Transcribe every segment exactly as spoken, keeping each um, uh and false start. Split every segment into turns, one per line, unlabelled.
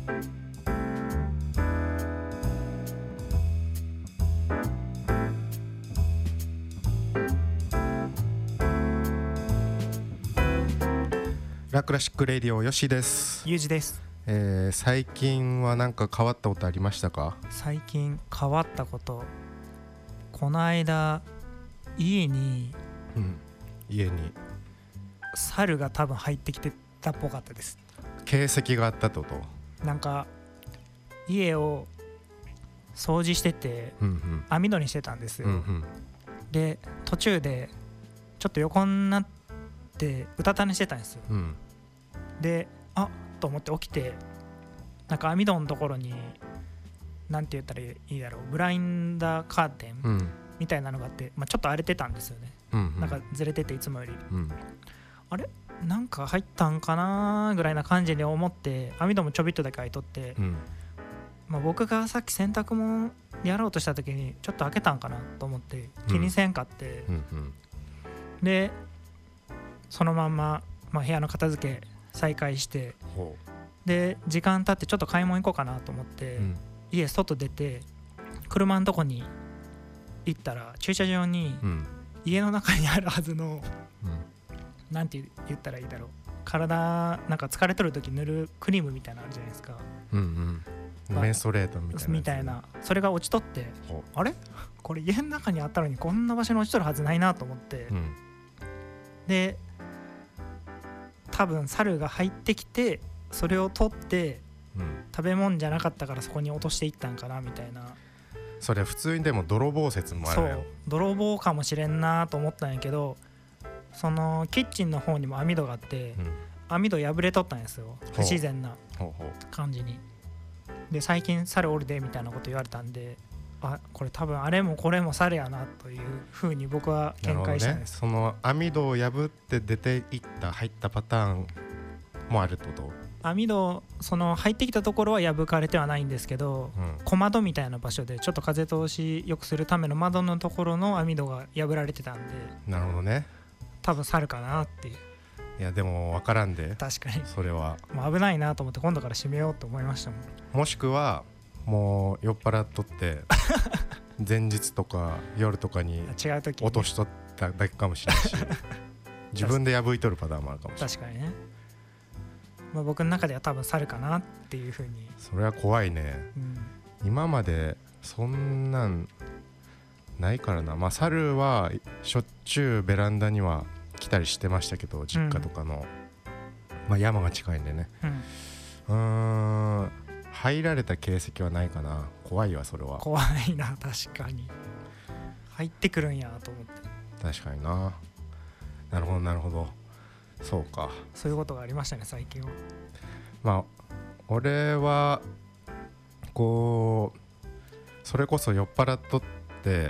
ラクラシックレディオよしです。
ゆうじです。
えー、最近は何か変わったことありましたか？
最近変わったこと、この間家に、
うん、家に
猿が多分入ってきてたっぽかったです。
形跡があったってこと？
なんか家を掃除してて、
うんうん、
網戸にしてたんですよ、
うんうん、
で途中でちょっと横になってうたた寝してたんですよ、
うん、
であっと思って起きて、なんか網戸のところになんて言ったらいいだろう、ブラインダーカーテンみたいなのがあって、まあ、ちょっと荒れてたんですよね、
うんうん、
なんかずれてていつもより、
うん、
あれなんか入ったんかなぐらいな感じで思って網戸もちょびっとだけ開いとって、
うん、
まあ、僕がさっき洗濯物やろうとした時にちょっと開けたんかなと思って気にせんかって、
うんうんうん、
でそのまんま、まあ、部屋の片付け再開して、で時間経ってちょっと買い物行こうかなと思って、うん、家外出て車のとこに行ったら駐車場に家の中にあるはずの、うん、なんて言ったらいいだろう、体なんか疲れとる時塗るクリームみたいなのあるじゃないですか、
うんうん、メンソレートみたいな
みたいな、それが落ちとって、あれこれ家の中にあったのにこんな場所に落ちとるはずないなと思って、うん、で多分猿が入ってきてそれを取って、うん、食べ物じゃなかったからそこに落としていったんかなみたいな。
それ普通にでも泥棒説もあるよ。
そう泥棒かもしれんなと思ったんやけど、そのキッチンの方にも網戸があって、うん、網戸破れとったんですよ、不自然な感じに。で最近猿おるでみたいなこと言われたんで、あこれ多分あれもこれも猿やなという風に僕は見解したんです、
ね、その網戸を破って出ていった入ったパターンもあるってこと？網
戸その入ってきたところは破かれてはないんですけど、うん、小窓みたいな場所でちょっと風通し良くするための窓のところの網戸が破られてたんで、
なるほどね、
多分猿かなっていう。
いやでも分からんで、
確かに
それは
もう危ないなと思って今度から閉めようと思いましたもん。
もしくはもう酔っ払っとって前日とか夜とかに落としとっただけかもしれないし自分で破いとるパターンもあるかもしれない。
確かにね、まあ、僕の中では多分猿かなっていう風に。
それは怖いね、うん、今までそんなんないからな。まあ猿はしょっちゅうベランダには来たりしてましたけど、実家とかの、うん、まあ、山が近いんでね、うん、うーん入られた形跡はないかな。怖いわそれは。
怖いな、確かに入ってくるんやと思って。
確かにな。なるほどなるほど、そうか、
そういうことがありましたね最近は。
まあ俺はこうそれこそ酔っ払っとって、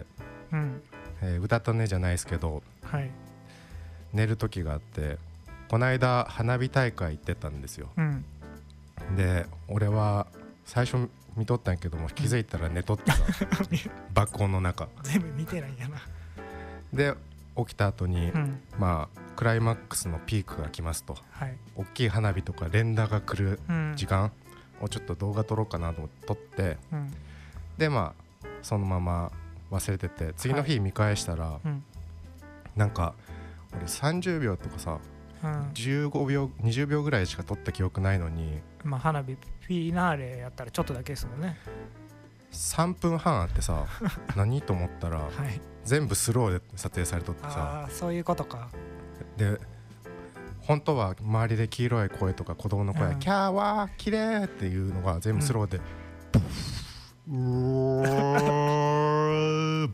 うん、えー、うたた寝じゃないですけど、はい、寝る時があって、この間花火大会行ってたんですよ、うん、で俺は最初見とったんやけども気づいたら寝とった爆音の中
全部見てないんやな。
で起きた後に、うん、まあクライマックスのピークが来ますと、はい、大きい花火とか連打が来る時間をちょっと動画撮ろうかなと思って撮って、うん、でまあそのまま忘れてて次の日見返したら、はい、うん、なんか俺さんじゅうびょうとかさ、うん、じゅうごびょうにじゅうびょうぐらいしか撮った記憶ないのに、
まあ、花火フィナーレやったらちょっとだけですもんね。
さんぷんはんあってさ何と思ったら、はい、全部スローで撮影されとってさ。
あ、そういうことか。で
本当は周りで黄色い声とか子供の声、うん、キャーわー綺麗っていうのが全部スローで、うん、うー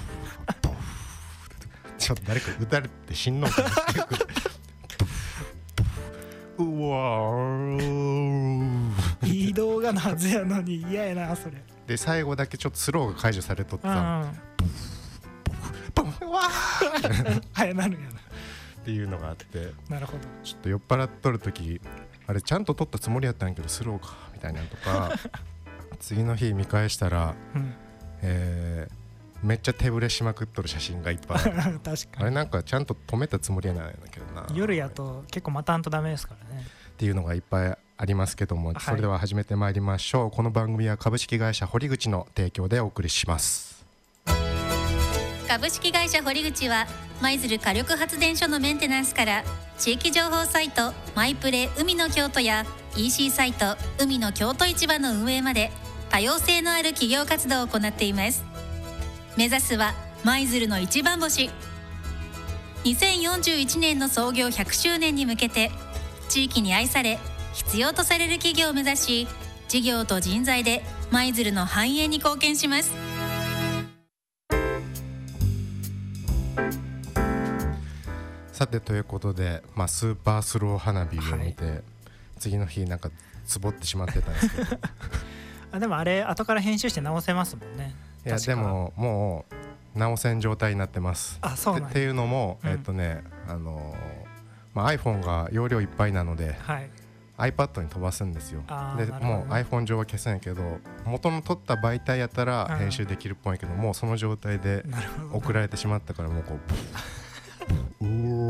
ちょっと誰か撃たれて死んのかなうわー
いい動画のはずやのに嫌やなそれ
で。最後だけちょっとスローが解除されとってさ、ブンブンわー
早なるんやな
っていうのがあって、
なるほど。
ちょっと酔っ払っとる時あれちゃんと撮ったつもりやったんやけどスローかみたいなのとか次の日見返したら、うん、えー、めっちゃ手ぶれしまくっとる写真がいっぱいある確かにあれなんかちゃんと止めたつもりやないんだけどな。
夜やと結構待たんとダメですからね
っていうのがいっぱいありますけども、はい、それでは始めてまいりましょう。この番組は株式会社堀口の提供でお送りします。
株式会社堀口は舞鶴火力発電所のメンテナンスから地域情報サイトマイプレ海の京都や イーシー サイト海の京都市場の運営まで多様性のある企業活動を行っています。目指すは舞鶴の一番星。にせんよんじゅういちねんの創業ひゃくしゅうねんに向けて地域に愛され必要とされる企業を目指し、事業と人材で舞鶴の繁栄に貢献します。
さてということで、まあ、スーパースロー花火を見て、はい、次の日なんかつぼってしまってたんですけど
あでもあれ後から編集して直せますもんね。
いやでももう直せん状態になってます。
あそうなんや。
っていうのも、うん、えっとねあのーまあ、iPhone が容量いっぱいなので、はい、iPad に飛ばすんですよ。でもう iPhone 上は消すんやけど、元の撮った媒体やったら編集できるっぽいけど、うん、もうその状態で送られてしまったから、もうこうう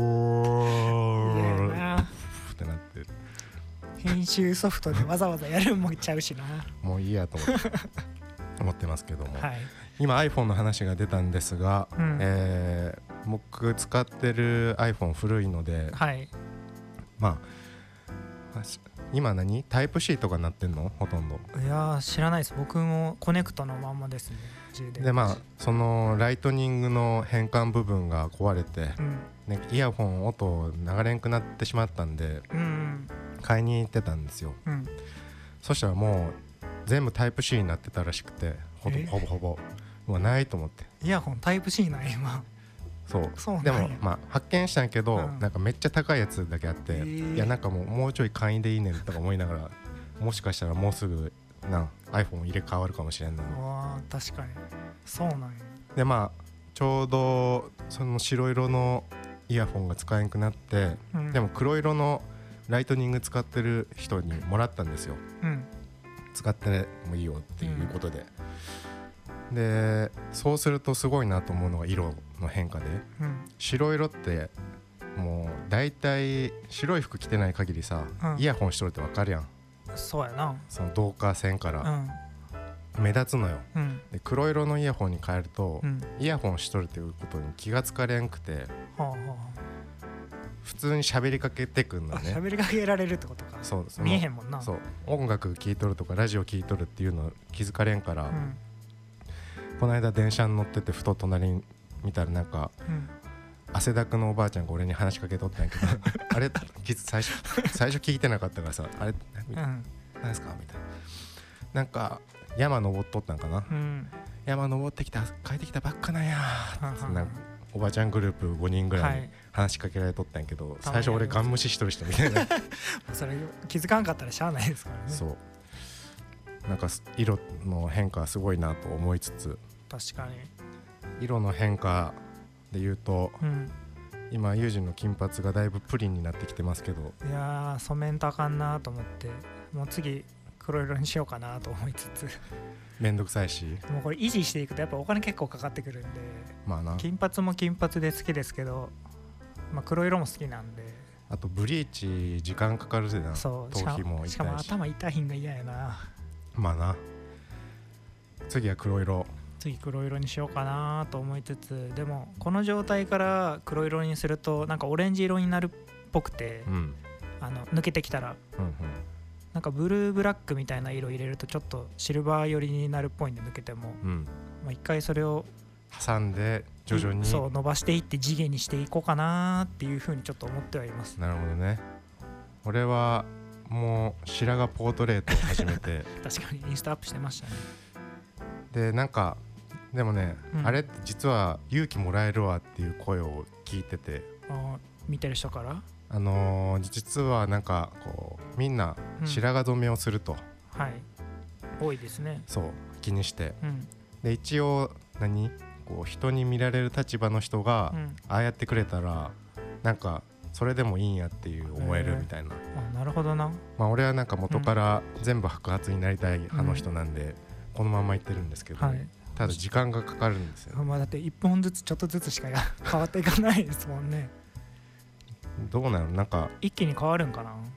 おーってなってる。
編集ソフトでわざわざやるもんちゃうしな
もういいやと思って思ってますけども、はい、今 iPhone の話が出たんですが、うんえー、僕使ってる iPhone 古いので、はい、まあ今何タイプ C とかなってんのほとんど。
いや知らないです。僕もコネクトのまんまですね。
でまあそのライトニングの変換部分が壊れて、うんね、イヤホン音流れんくなってしまったんで、うん、買いに行ってたんですよ、うん、そしたらもう全部タイプ C になってたらしくて、ほぼほぼほぼうわないと思って。
イヤホンタイプ C なん今。
そうそうでもまあ発見したんやけど、うん、なんかめっちゃ高いやつだけあって、いやなんかもうもうちょい簡易でいいねんとか思いながら、もしかしたらもうすぐな iPhone 入れ替わるかもしれんのに。
わ確かにそうなんや。
でまあちょうどその白色のイヤホンが使えなくなって、うん、でも黒色のライトニング使ってる人にもらったんですよ、うん、使ってもいいよっていうことで、うん、でそうするとすごいなと思うのが色の変化で、うん、白色ってもうだいたい白い服着てない限りさ、うん、イヤホンしとるって分かるやん。
そうやな。
その同化線から、うん、目立つのよ、うん、で黒色のイヤホンに変えると、うん、イヤホンしとるっていうことに気がつかれんくて、はあはあ、普通に喋りかけてくんのね。
喋りかけられるってことか。そう見えへんもんな。
そう音楽聴いとるとかラジオ聴いとるっていうの気づかれんから、うん、この間電車に乗っててふと隣に見たらなんか、うん、汗だくのおばあちゃんが俺に話しかけとったんやけどあれ最初最初聞いてなかったからさ、あれ何ですかみたいな、なんか山登っとったんかな、うん、山登ってきた帰ってきたばっかなんやーなんかおばちゃんグループごにんぐらいに話しかけられとったんやけど、はい、最初俺ガン無視しとる人みたいな
それ気づかんかったらしゃあないですからね。
そうなんか色の変化すごいなと思いつつ、
確かに
色の変化で言うと、うん、今ユージの金髪がだいぶプリンになってきてますけど、
いやー染めんとあかんなと思って、もう次黒色にしようかなと思いつつ
めんどくさいし、
もうこれ維持していくとやっぱお金結構かかってくるんで、
まあな、
金髪も金髪で好きですけど、まあ、黒色も好きなんで、
あとブリーチ時間かかるぜな。
そう
頭皮も痛いし、
しかも頭痛いんが嫌やな。
まあな、次は黒色、
次黒色にしようかなと思いつつ、でもこの状態から黒色にするとなんかオレンジ色になるっぽくて、うん、あの抜けてきたら、うんうん、なんかブルーブラックみたいな色入れるとちょっとシルバー寄りになるっぽいんで抜けても、うん、まあ、一回それを
挟んで徐々に
そう伸ばしていって地毛にしていこうかなっていうふうにちょっと思ってはいます。
なるほどね。俺はもう白髪ポートレートを始めて
確かにインスタアップしてましたね。
でなんかでもね、うん、あれって実は勇気もらえるわっていう声を聞いてて、
あ見てる人から、
あのー、実はなんかこうみんな白髪染めをすると、
うん、はい多いですね。
そう気にして、うん、で一応何こう人に見られる立場の人が、うん、ああやってくれたらなんかそれでもいいんやっていう思えるみたいな、
あなるほどな。
まあ俺はなんか元から全部白髪になりたい派の人なんで、うん、このままいってるんですけど、はい、ただ時間がかかるんですよ。
まあだっていっぽんずつちょっとずつしか変わっていかないですもんね。
どうなの、なんか
一気に変わるんかな。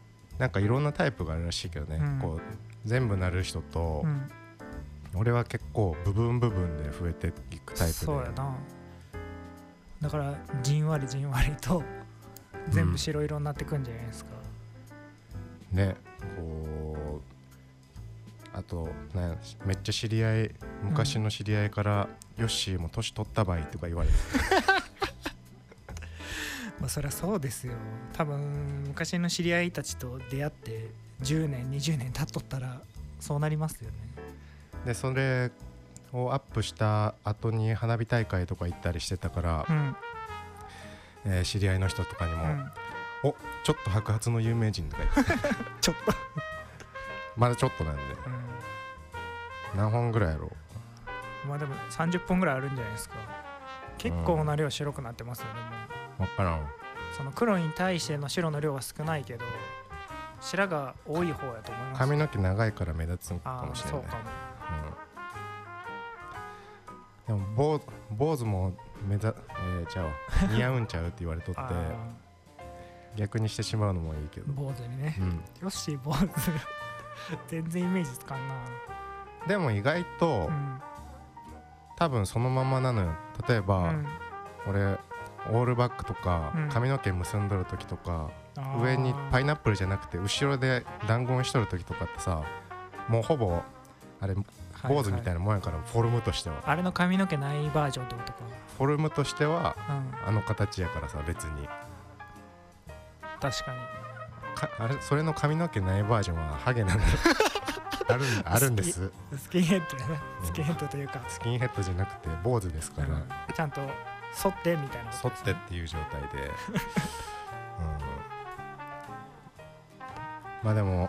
なんかいろんなタイプがあるらしいけどね、うん、こう全部鳴る人と、うん、俺は結構部分部分で増えていくタイプで。
そうやな。だからじんわりじんわりと全部白色になってくんじゃないですか、
うん、ね。こうあとね、めっちゃ知り合い昔の知り合いから、うん、ヨッシーも年取った場合とか言われる
まあそりゃそうですよ。多分昔の知り合いたちと出会ってじゅうねんにじゅうねん経っとったらそうなりますよね。で
それをアップした後に花火大会とか行ったりしてたから、うんえー、知り合いの人とかにも、うん、おちょっと白髪の有名人とか言って
ちょっと
まだちょっとなんで、うん、何本ぐらいやろ
う。まあでもさんじゅっぽんぐらいあるんじゃないですか。結構な量白くなってますよね。
もう分からん。
その黒に対しての白の量は少ないけど白が多い方やと思います。
髪の毛長いから目立つかもしれない。
そうかも、
うん、でも坊坊主も目立、えー、ちゃう似合うんちゃうって言われとって逆にしてしまうのもいいけど。
坊主にね、うん、よし坊主全然イメージつかんな。
でも意外と、うん、多分そのままなのよ。例えば、うん、俺オールバックとか、うん、髪の毛結んどる時とか上にパイナップルじゃなくて後ろで団子にしとる時とかってさ、もうほぼあれ坊主みたいなもんやから、はいはい、フォルムとしては
あれの髪の毛ないバージョンってことか。
フォルムとしては、うん、あの形やからさ別に。
確かに
かあれそれの髪の毛ないバージョンはハゲなんだあるあるんです。
スキンヘッドやな、スキンヘッドというか、
スキンヘッドじゃなくて坊主ですから、うん、
ちゃんと剃ってみたいな、ね、
剃ってっていう状態で、うん、まあでも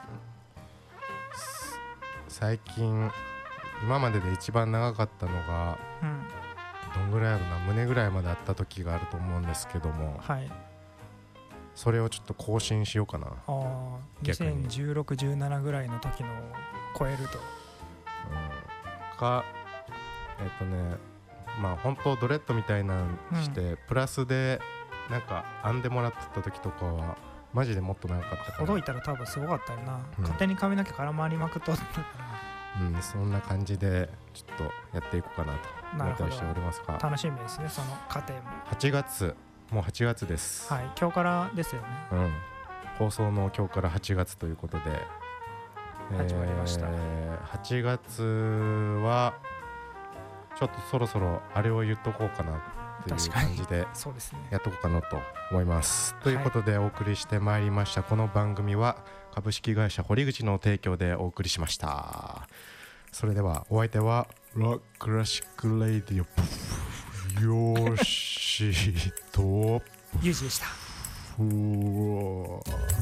最近今までで一番長かったのが、うん、どんぐらいあるな、胸ぐらいまであった時があると思うんですけども、はい、それをちょっと更新しようかな。
あにせんじゅうろく、じゅうななぐらいの時のを超えると、
うん、かえっとねまあ本当ドレッドみたいなのして、うん、プラスでなんか編んでもらってた時とかはマジでもっと長かったから。
ほどいたら多分すごかったよな、うん、勝手に髪の毛絡まりまくっとったから、
うん、そんな感じでちょっとやっていこうかなと思ったりしておりますが、
楽しみですねその過程も。
はちがつもうはちがつです。
はい、今日からですよね。
うん、放送の今日からはちがつということで
始まりました、
えー、はちがつはちょっとそろそろあれを言っとこうかなっていう感じでやっとこうかなと思います。ということでお送りしてまいりました、この番組は株式会社堀口の提供でお送りしました。それではお相手はラ・クラシック・レイディオヨッシーと
ユージでした。
うわ